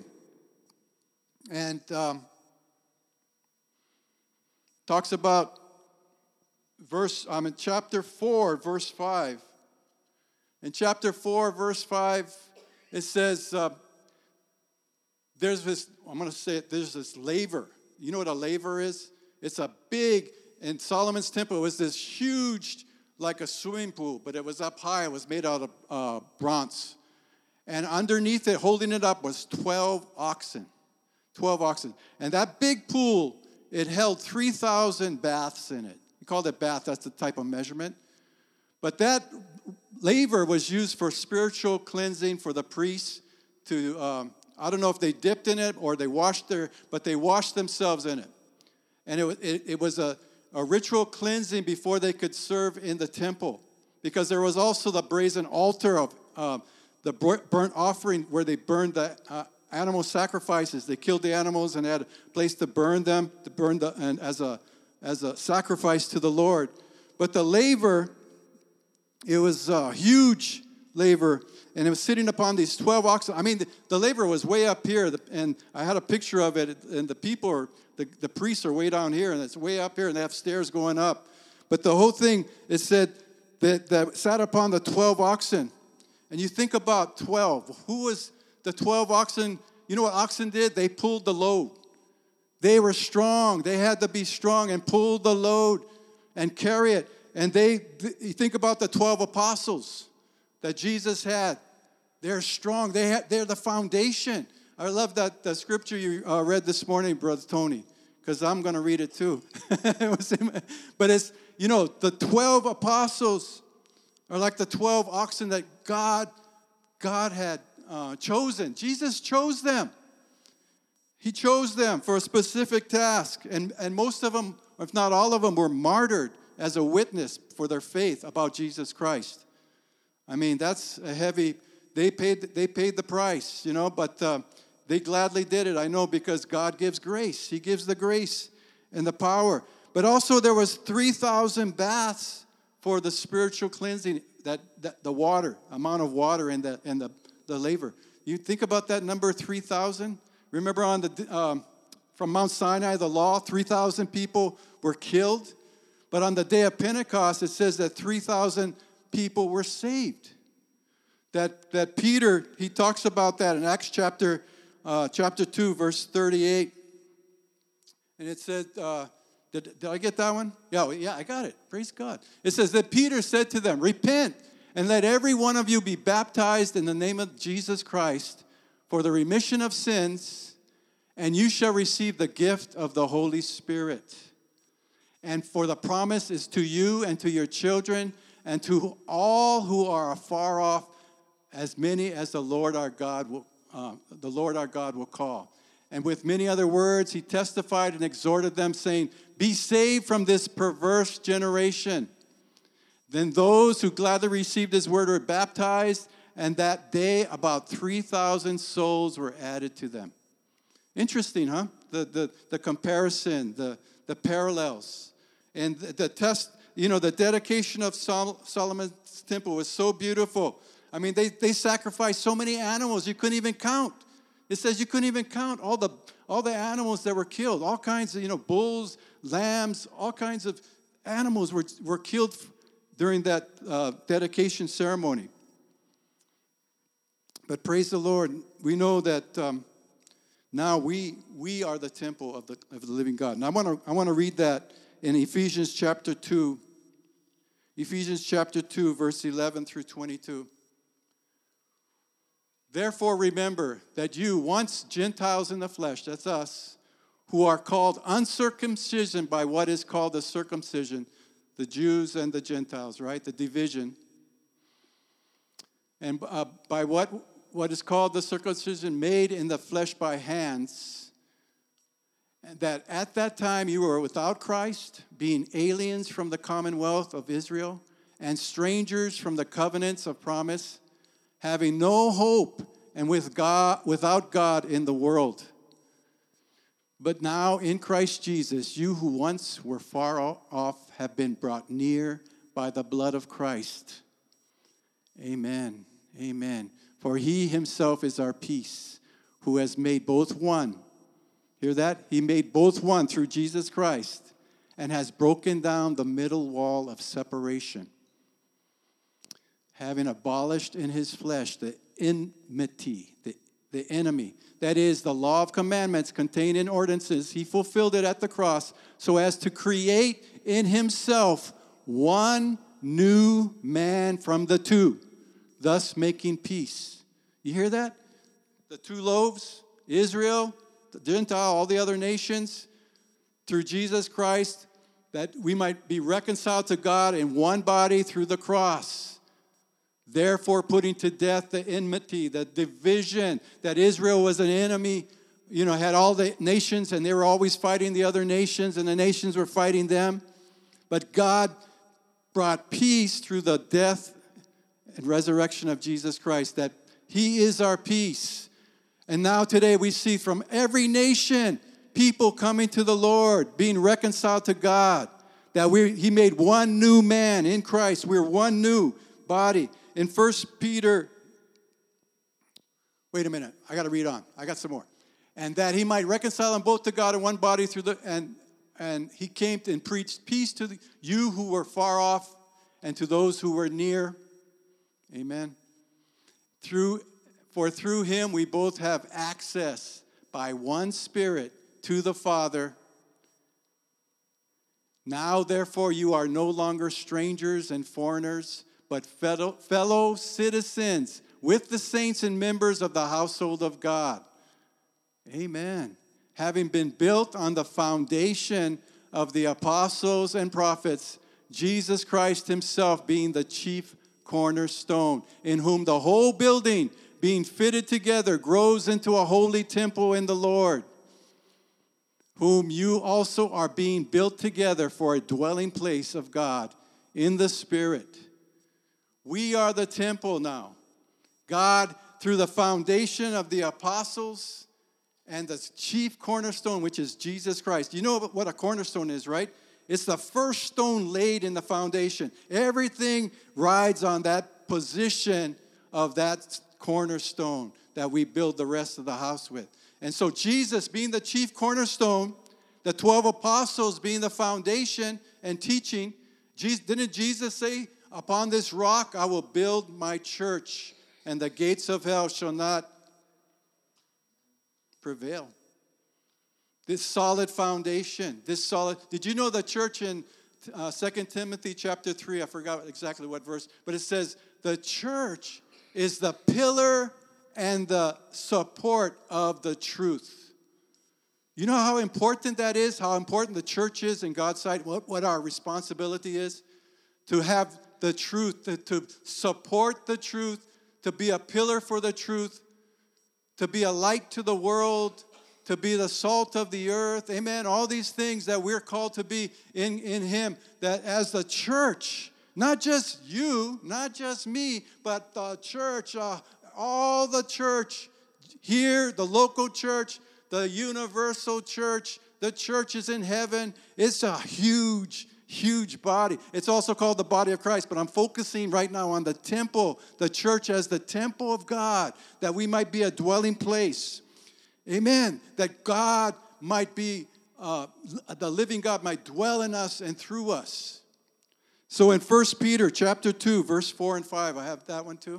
[SPEAKER 1] And talks about in chapter 4, verse 5. In chapter 4, verse 5, it says, there's this laver. You know what a laver is? It's a big, in Solomon's temple, it was this huge like a swimming pool, but it was up high. It was made out of bronze. And underneath it, holding it up, was 12 oxen. 12 oxen. And that big pool, it held 3,000 baths in it. We called it bath. That's the type of measurement. But that laver was used for spiritual cleansing for the priests to, I don't know if they dipped in it or they washed themselves in it. And it was a ritual cleansing before they could serve in the temple. Because there was also the brazen altar of the burnt offering where they burned the animal sacrifices. They killed the animals and had a place to burn them, and as a sacrifice to the Lord. But the laver, it was a huge laver, and it was sitting upon these 12 oxen. I mean, the laver was way up here, and I had a picture of it, and the people, the priests are way down here, and it's way up here, and they have stairs going up. But the whole thing, it said that sat upon the 12 oxen. And you think about 12. Who was the 12 oxen? You know what oxen did? They pulled the load. They were strong. They had to be strong and pull the load and carry it. And you think about the 12 apostles that Jesus had. They're strong. They're the foundation. I love that the scripture you read this morning, Brother Tony, because I'm going to read it too. But it's, the 12 apostles are like the 12 oxen that God had chosen. Jesus chose them. He chose them for a specific task. And most of them, if not all of them, were martyred as a witness for their faith about Jesus Christ. I mean, that's a heavy, they paid the price, but they gladly did it, I know, because God gives grace. He gives the grace and the power. But also there was 3,000 baths for the spiritual cleansing, that the water, amount of water in the laver. You think about that number, 3,000? Remember from Mount Sinai, the law, 3,000 people were killed. But on the day of Pentecost, it says that 3,000 people were saved. That Peter, he talks about that in Acts chapter 2, verse 38. And it said, did I get that one? Yeah, I got it. Praise God. It says that Peter said to them, repent and let every one of you be baptized in the name of Jesus Christ for the remission of sins, and you shall receive the gift of the Holy Spirit. And for the promise is to you and to your children and to all who are afar off, as many as the Lord our God will call. And with many other words, he testified and exhorted them, saying, be saved from this perverse generation. Then those who gladly received his word were baptized, and that day about 3,000 souls were added to them. Interesting, huh? The comparison, the parallels. And the dedication of Solomon's temple was so beautiful. I mean, they sacrificed so many animals you couldn't even count. It says you couldn't even count all the animals that were killed. All kinds of, bulls, lambs, all kinds of animals were killed during that dedication ceremony. But praise the Lord, we know that now we are the temple of the living God. And I want to read that in Ephesians chapter 2. Ephesians chapter 2, verse 11 through 22. Therefore remember that you, once Gentiles in the flesh, that's us, who are called uncircumcision by what is called the circumcision, the Jews and the Gentiles, right? The division. And by what is called the circumcision made in the flesh by hands, and that at that time you were without Christ, being aliens from the commonwealth of Israel, and strangers from the covenants of promise, having no hope and without God in the world. But now in Christ Jesus, you who once were far off have been brought near by the blood of Christ. Amen. Amen. For he himself is our peace, who has made both one. Hear that? He made both one through Jesus Christ and has broken down the middle wall of separation, having abolished in his flesh the enmity, the enemy. That is, the law of commandments contained in ordinances. He fulfilled it at the cross so as to create in himself one new man from the two, thus making peace. You hear that? The two loaves, Israel, the Gentile, all the other nations, through Jesus Christ, that we might be reconciled to God in one body through the cross. Therefore, putting to death the enmity, the division, that Israel was an enemy, had all the nations, and they were always fighting the other nations, and the nations were fighting them. But God brought peace through the death and resurrection of Jesus Christ, that He is our peace. And now today we see from every nation, people coming to the Lord, being reconciled to God, that He made one new man in Christ. We're one new body. In 1 Peter, wait a minute, I got to read on. I got some more. And that He might reconcile them both to God in one body through and He came and preached peace to you who were far off and to those who were near. Amen. For through Him we both have access by one Spirit to the Father. Now, therefore, you are no longer strangers and foreigners, but fellow citizens with the saints and members of the household of God. Amen. Having been built on the foundation of the apostles and prophets, Jesus Christ Himself being the chief cornerstone, in whom the whole building, being fitted together, grows into a holy temple in the Lord, whom you also are being built together for a dwelling place of God in the Spirit. We are the temple now. God, through the foundation of the apostles and the chief cornerstone, which is Jesus Christ. You know what a cornerstone is, right? It's the first stone laid in the foundation. Everything rides on that position of that cornerstone that we build the rest of the house with. And so Jesus being the chief cornerstone, the 12 apostles being the foundation and teaching, didn't Jesus say, upon this rock I will build my church, and the gates of hell shall not prevail? This solid foundation, did you know the church in 2 Timothy chapter 3, I forgot exactly what verse, but it says the church is the pillar and the support of the truth. You know how important that is, how important the church is in God's sight, what our responsibility is? To have the truth, to support the truth, to be a pillar for the truth, to be a light to the world, to be the salt of the earth. Amen. All these things that we're called to be in Him, that as the church, not just you, not just me, but the church, all the church here, the local church, the universal church, the churches in heaven. It's a huge body. It's also called the body of Christ, but I'm focusing right now on the temple, the church as the temple of God, that we might be a dwelling place. Amen. That God might be, the living God might dwell in us and through us. So in 1 Peter chapter 2, verse 4 and 5, I have that one too.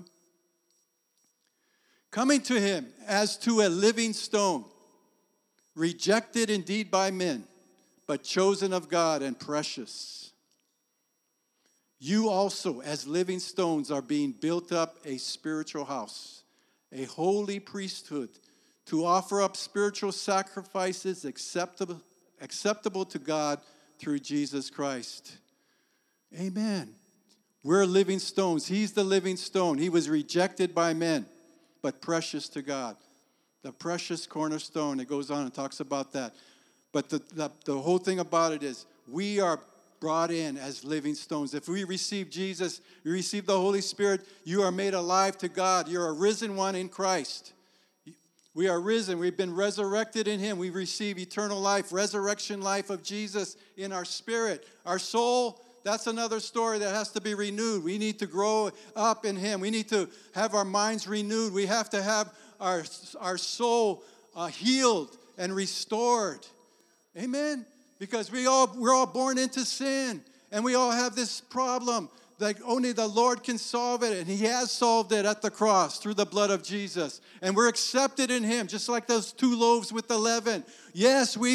[SPEAKER 1] Coming to Him as to a living stone, rejected indeed by men, but chosen of God and precious. You also, as living stones, are being built up a spiritual house, a holy priesthood, to offer up spiritual sacrifices acceptable to God through Jesus Christ. Amen. We're living stones. He's the living stone. He was rejected by men, but precious to God. The precious cornerstone. It goes on and talks about that. But the whole thing about it is we are brought in as living stones. If we receive Jesus, we receive the Holy Spirit, you are made alive to God. You're a risen one in Christ. We are risen. We've been resurrected in Him. We receive eternal life, resurrection life of Jesus in our spirit. Our soul, that's another story that has to be renewed. We need to grow up in Him. We need to have our minds renewed. We have to have our soul healed and restored. Amen? Because we're all born into sin, and we all have this problem. Like only the Lord can solve it, and He has solved it at the cross through the blood of Jesus. And we're accepted in Him, just like those 2 loaves with the leaven. Yes,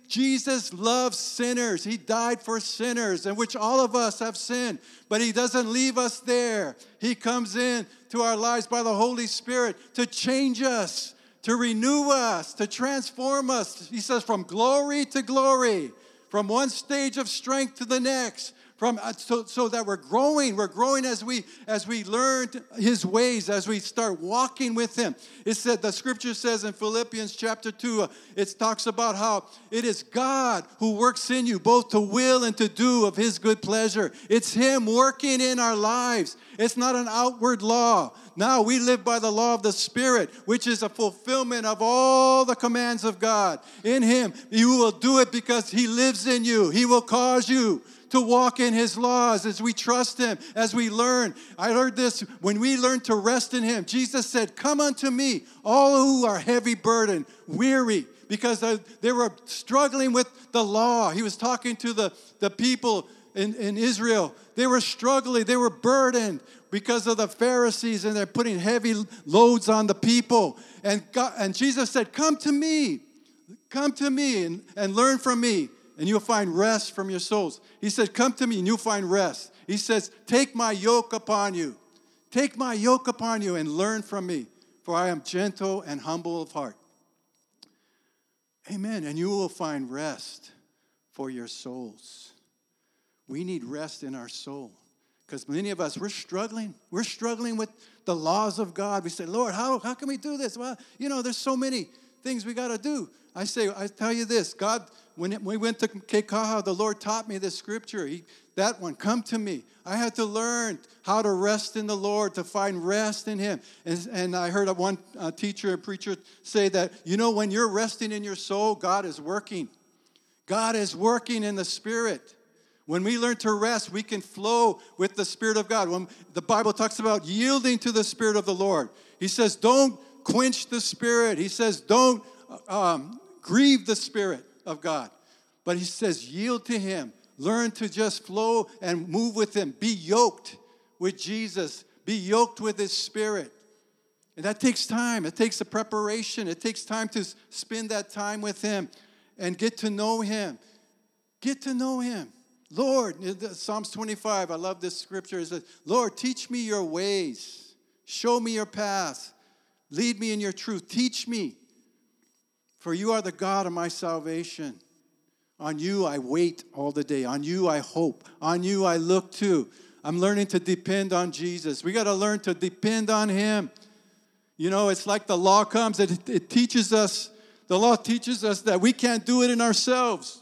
[SPEAKER 1] Jesus loves sinners. He died for sinners, in which all of us have sinned. But he doesn't leave us there. He comes in to our lives by the Holy Spirit to change us, to renew us, to transform us. He says from glory to glory, from one stage of strength to the next. So that we're growing as we learn his ways, as we start walking with him. It said, the scripture says in Philippians chapter 2, it talks about how it is God who works in you both to will and to do of his good pleasure. It's him working in our lives. It's not an outward law. Now we live by the law of the Spirit, which is a fulfillment of all the commands of God. In him, you will do it because he lives in you. He will cause you to walk in his laws as we trust him, as we learn. I heard this, when we learn to rest in him, Jesus said, come unto me, all who are heavy burdened, weary, because they were struggling with the law. He was talking to the people in Israel. They were struggling, they were burdened because of the Pharisees, and they're putting heavy loads on the people. And Jesus said, come to me and learn from me, and you'll find rest from your souls. He said, come to me and you'll find rest. He says, take my yoke upon you. Take my yoke upon you and learn from me, for I am gentle and humble of heart. Amen. And you will find rest for your souls. We need rest in our soul. Because many of us, we're struggling. We're struggling with the laws of God. We say, Lord, how can we do this? Well, there's so many things we got to do. I tell you this, God, when we went to Kekaha, the Lord taught me this scripture. That one, come to me. I had to learn how to rest in the Lord, to find rest in him. And I heard one teacher and preacher say that, when you're resting in your soul, God is working. God is working in the Spirit. When we learn to rest, we can flow with the Spirit of God. When the Bible talks about yielding to the Spirit of the Lord, he says, don't quench the Spirit. He says, don't grieve the Spirit of God. But he says, yield to him. Learn to just flow and move with him. Be yoked with Jesus. Be yoked with his Spirit. And that takes time. It takes a preparation. It takes time to spend that time with him and get to know him. Get to know him. Lord, Psalms 25, I love this scripture. It says, Lord, teach me your ways. Show me your path. Lead me in your truth. Teach me. For you are the God of my salvation. On you I wait all the day. On you I hope. On you I look to. I'm learning to depend on Jesus. We got to learn to depend on him. It's like the law comes. It teaches us. The law teaches us that we can't do it in ourselves.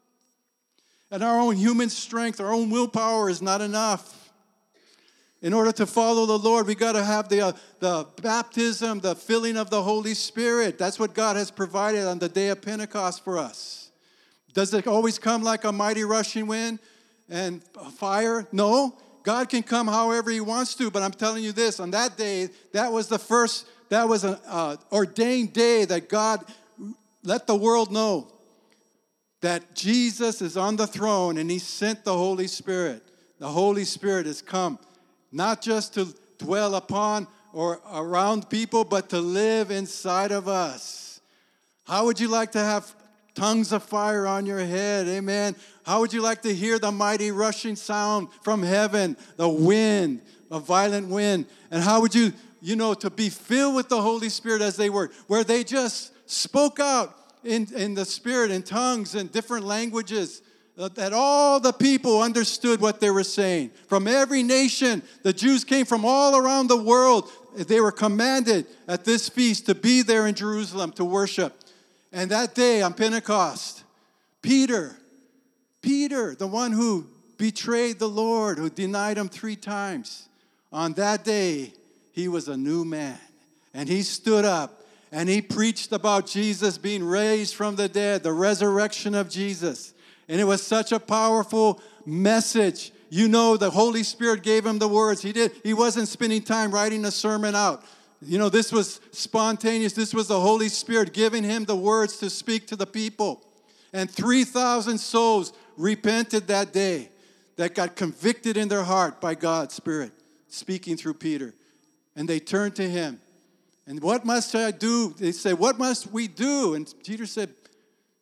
[SPEAKER 1] And our own human strength, our own willpower is not enough. In order to follow the Lord, we got to have the baptism, the filling of the Holy Spirit. That's what God has provided on the day of Pentecost for us. Does it always come like a mighty rushing wind and fire? No. God can come however he wants to, but I'm telling you this, on that day, that was an ordained day that God let the world know that Jesus is on the throne and he sent the Holy Spirit. The Holy Spirit has come not just to dwell upon or around people, but to live inside of us. How would you like to have tongues of fire on your head? Amen. How would you like to hear the mighty rushing sound from heaven, the wind, a violent wind? And how would you, to be filled with the Holy Spirit as they were, where they just spoke out in the Spirit, in tongues and different languages, that all the people understood what they were saying. From every nation, the Jews came from all around the world. They were commanded at this feast to be there in Jerusalem to worship. And that day on Pentecost, Peter, the one who betrayed the Lord, who denied him 3 times, on that day, he was a new man. And he stood up and he preached about Jesus being raised from the dead, the resurrection of Jesus. And it was such a powerful message. The Holy Spirit gave him the words. He wasn't spending time writing a sermon out. This was spontaneous. This was the Holy Spirit giving him the words to speak to the people. And 3,000 souls repented that day, that got convicted in their heart by God's Spirit speaking through Peter. And they turned to him. And what must I do? They said, what must we do? And Peter said,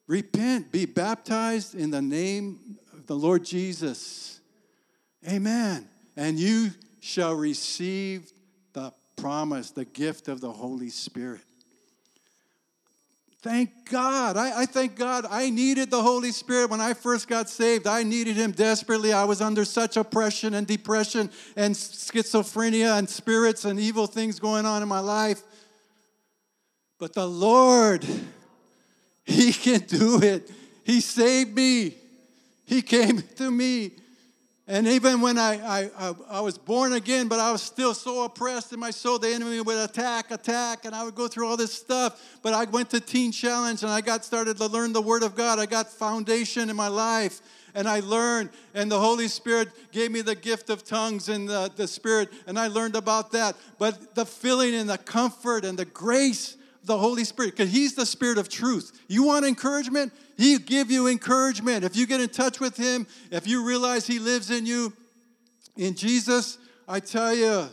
[SPEAKER 1] Repent, be baptized in the name of the Lord Jesus. Amen. And you shall receive the promise, the gift of the Holy Spirit. Thank God. I thank God. I needed the Holy Spirit when I first got saved. I needed Him desperately. I was under such oppression and depression and schizophrenia and spirits and evil things going on in my life. But the Lord, He can do it. He saved me. He came to me. And even when I was born again, but I was still so oppressed in my soul, the enemy would attack, and I would go through all this stuff. But I went to Teen Challenge, and I started to learn the Word of God. I got foundation in my life, and I learned, and the Holy Spirit gave me the gift of tongues and the Spirit, and I learned about that. But the filling and the comfort and the grace of the Holy Spirit, because He's the Spirit of truth. You want encouragement? He'll give you encouragement. If you get in touch with Him, if you realize He lives in you, in Jesus, I tell you,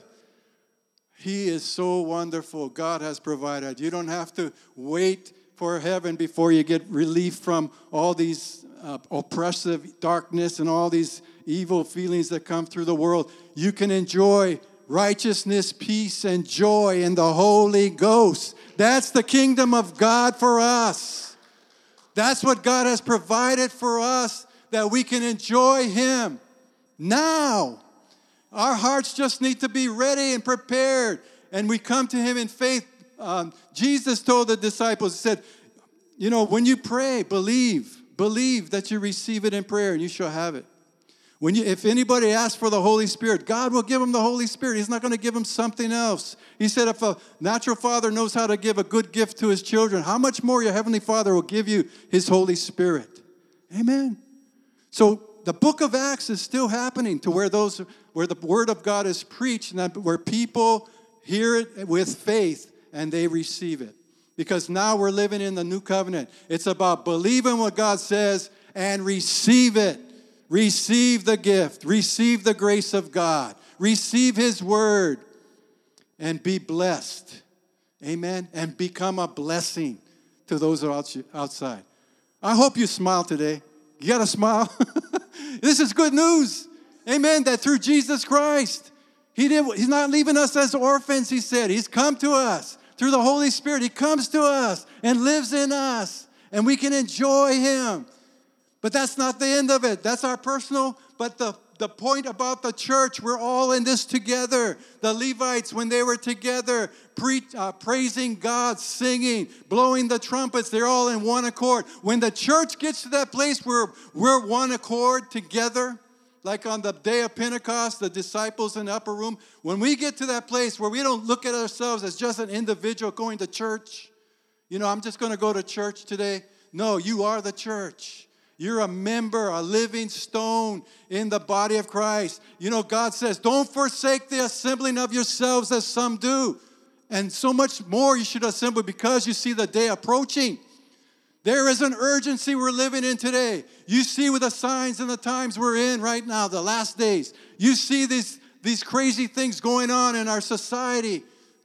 [SPEAKER 1] He is so wonderful. God has provided. You don't have to wait for heaven before you get relief from all these oppressive darkness and all these evil feelings that come through the world. You can enjoy righteousness, peace, and joy in the Holy Ghost. That's the kingdom of God for us. That's what God has provided for us, that we can enjoy Him now. Our hearts just need to be ready and prepared, and we come to Him in faith. Jesus told the disciples, He said, when you pray, believe that you receive it in prayer, and you shall have it. If anybody asks for the Holy Spirit, God will give them the Holy Spirit. He's not going to give them something else. He said if a natural father knows how to give a good gift to his children, how much more your Heavenly Father will give you His Holy Spirit. Amen. So the book of Acts is still happening to where the Word of God is preached, and where people hear it with faith and they receive it. Because now we're living in the new covenant. It's about believing what God says and receive it. Receive the gift. Receive the grace of God. Receive His Word. And be blessed. Amen. And become a blessing to those outside. I hope you smile today. You got to smile. This is good news. Amen. That through Jesus Christ, He's not leaving us as orphans, He said. He's come to us. Through the Holy Spirit, He comes to us and lives in us. And we can enjoy Him. But that's not the end of it. That's our personal. But the point about the church, we're all in this together. The Levites, when they were together, praising God, singing, blowing the trumpets, they're all in one accord. When the church gets to that place where we're one accord together, like on the day of Pentecost, the disciples in the upper room, when we get to that place where we don't look at ourselves as just an individual going to church, I'm just going to go to church today. No, you are the church. You're a member, a living stone in the body of Christ. God says, don't forsake the assembling of yourselves as some do. And so much more you should assemble because you see the day approaching. There is an urgency we're living in today. You see with the signs and the times we're in right now, the last days. You see these crazy things going on in our society.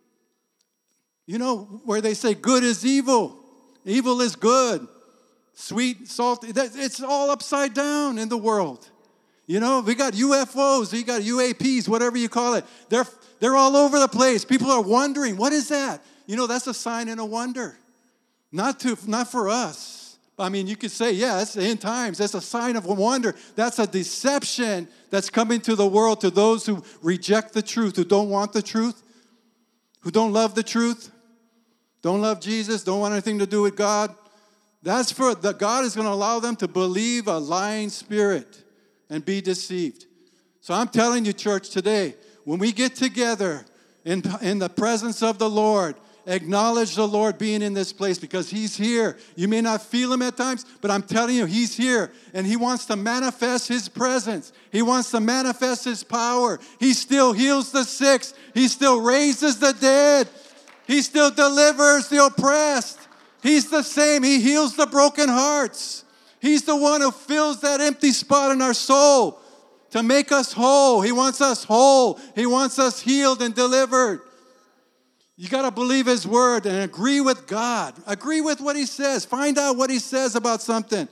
[SPEAKER 1] Where they say good is evil. Evil is good. Sweet, salty, it's all upside down in the world. We got UFOs, we got UAPs, whatever you call it. They're all over the place. People are wondering, what is that? That's a sign and a wonder. Not for us. I mean, you could say, yeah, that's the end times. That's a sign of a wonder. That's a deception that's coming to the world, to those who reject the truth, who don't want the truth, who don't love the truth, don't love Jesus, don't want anything to do with God. That's God is going to allow them to believe a lying spirit and be deceived. So I'm telling you, church, today, when we get together in the presence of the Lord, acknowledge the Lord being in this place because He's here. You may not feel Him at times, but I'm telling you, He's here. And He wants to manifest His presence. He wants to manifest His power. He still heals the sick. He still raises the dead. He still delivers the oppressed. He's the same. He heals the broken hearts. He's the one who fills that empty spot in our soul to make us whole. He wants us whole. He wants us healed and delivered. You got to believe His word and agree with God. Agree with what He says. Find out what He says about something.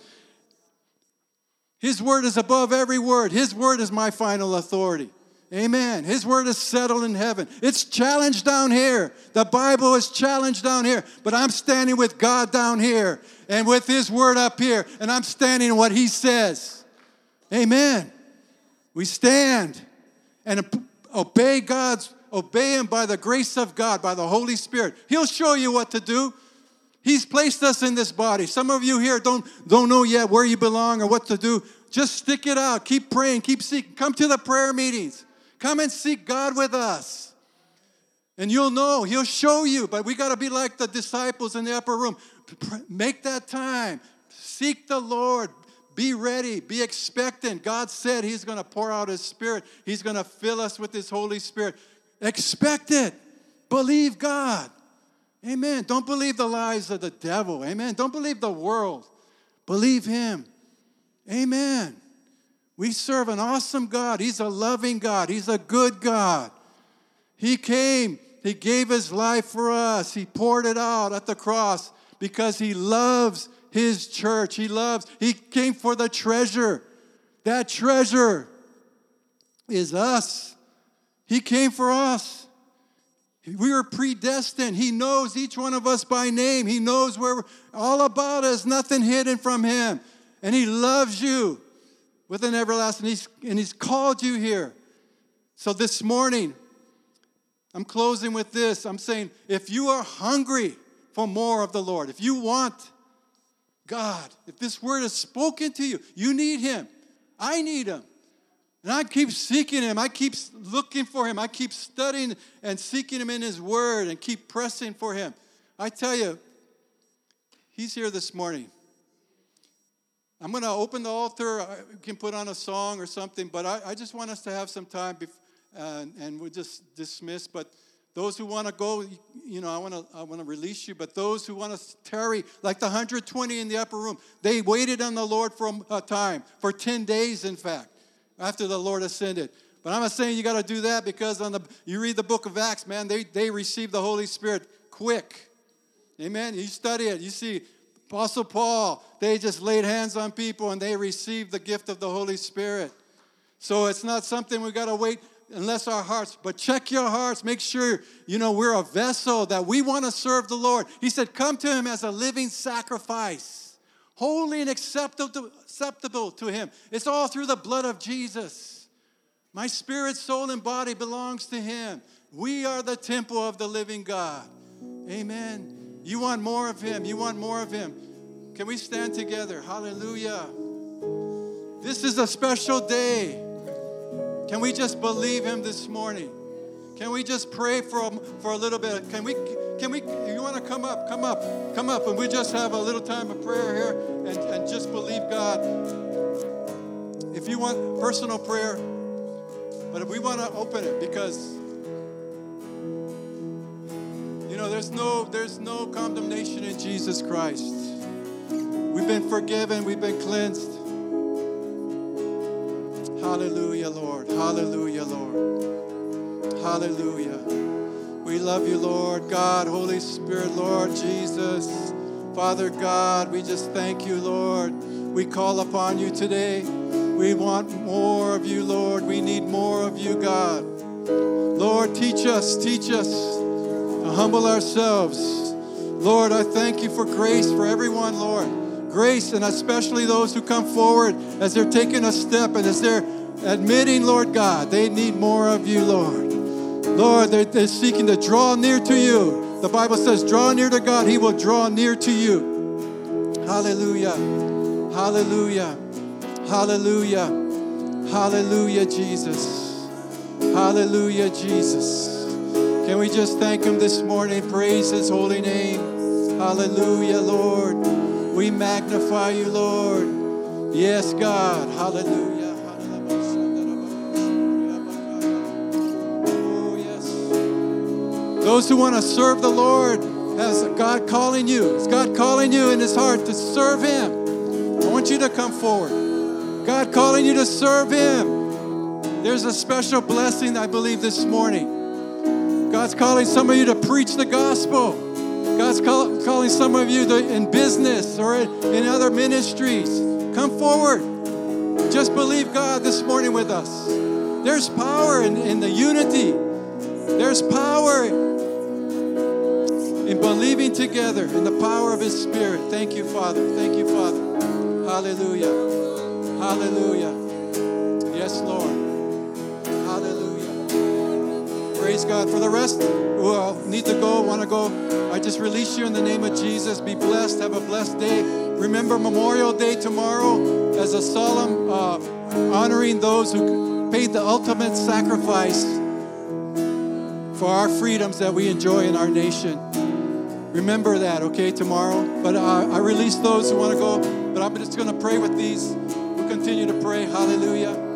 [SPEAKER 1] His word is above every word. His word is my final authority. Amen. His word is settled in heaven. It's challenged down here. The Bible is challenged down here. But I'm standing with God down here and with His word up here. And I'm standing in what He says. Amen. We stand and obey Him by the grace of God, by the Holy Spirit. He'll show you what to do. He's placed us in this body. Some of you here don't know yet where you belong or what to do. Just stick it out. Keep praying. Keep seeking. Come to the prayer meetings. Come and seek God with us. And you'll know. He'll show you. But we got to be like the disciples in the upper room. Make that time. Seek the Lord. Be ready. Be expectant. God said He's going to pour out His Spirit. He's going to fill us with His Holy Spirit. Expect it. Believe God. Amen. Don't believe the lies of the devil. Amen. Don't believe the world. Believe Him. Amen. We serve an awesome God. He's a loving God. He's a good God. He came. He gave His life for us. He poured it out at the cross because He loves His church. He came for the treasure. That treasure is us. He came for us. We were predestined. He knows each one of us by name. He knows where we're all about us. Nothing hidden from Him. And He loves you with an everlasting. He's called you here. So this morning, I'm closing with this. I'm saying, if you are hungry for more of the Lord, if you want God, if this word is spoken to you, you need Him. I need Him. And I keep seeking Him. I keep looking for Him. I keep studying and seeking Him in His word and keep pressing for Him. I tell you, He's here this morning. I'm going to open the altar. I can put on a song or something, but I just want us to have some time and we'll just dismiss. But those who want to go, I want to release you. But those who want to tarry, like the 120 in the upper room, they waited on the Lord for a time, for 10 days, in fact, after the Lord ascended. But I'm not saying you got to do that because you read the book of Acts, man, they received the Holy Spirit quick. Amen. You study it. You see Apostle Paul, they just laid hands on people and they received the gift of the Holy Spirit. So it's not something we got to wait unless our hearts, but check your hearts. Make sure, we're a vessel that we want to serve the Lord. He said, come to Him as a living sacrifice, holy and acceptable to Him. It's all through the blood of Jesus. My spirit, soul, and body belongs to Him. We are the temple of the living God. Amen. You want more of Him. You want more of Him. Can we stand together? Hallelujah. This is a special day. Can we just believe Him this morning? Can we just pray for a little bit? Can we, you want to come up, and we just have a little time of prayer here and just believe God. If you want personal prayer, but if we want to open it because there's no condemnation in Jesus Christ. We've been forgiven. We've been cleansed. Hallelujah, Lord. Hallelujah, Lord. Hallelujah. We love you, Lord God, Holy Spirit, Lord Jesus. Father God, we just thank you, Lord. We call upon you today. We want more of you, Lord. We need more of you, God. Lord, teach us to humble ourselves. Lord, I thank you for grace for everyone, Lord. Grace, and especially those who come forward as they're taking a step and as they're admitting, Lord God, they need more of you, Lord. Lord, they're seeking to draw near to you. The Bible says, draw near to God, He will draw near to you. Hallelujah. Hallelujah. Hallelujah. Hallelujah, Jesus. Hallelujah, Jesus. Can we just thank Him this morning? Praise His holy name. Hallelujah, Lord. We magnify you, Lord. Yes, God. Hallelujah. Oh, yes. Those who want to serve the Lord, has God calling you? Is God calling you in His heart to serve Him? I want you to come forward. God calling you to serve Him. There's a special blessing, I believe, this morning. God's calling some of you to preach the gospel. God's calling some of you in business or in other ministries. Come forward. Just believe God this morning with us. There's power in the unity. There's power in believing together in the power of His Spirit. Thank you, Father. Thank you, Father. Hallelujah. Hallelujah. Yes, Lord. Hallelujah. Praise God. For the rest who need to go, want to go, I just release you in the name of Jesus. Be blessed. Have a blessed day. Remember Memorial Day tomorrow as a solemn honoring those who paid the ultimate sacrifice for our freedoms that we enjoy in our nation. Remember that, okay, tomorrow. But I release those who want to go, but I'm just going to pray with these. We'll continue to pray. Hallelujah.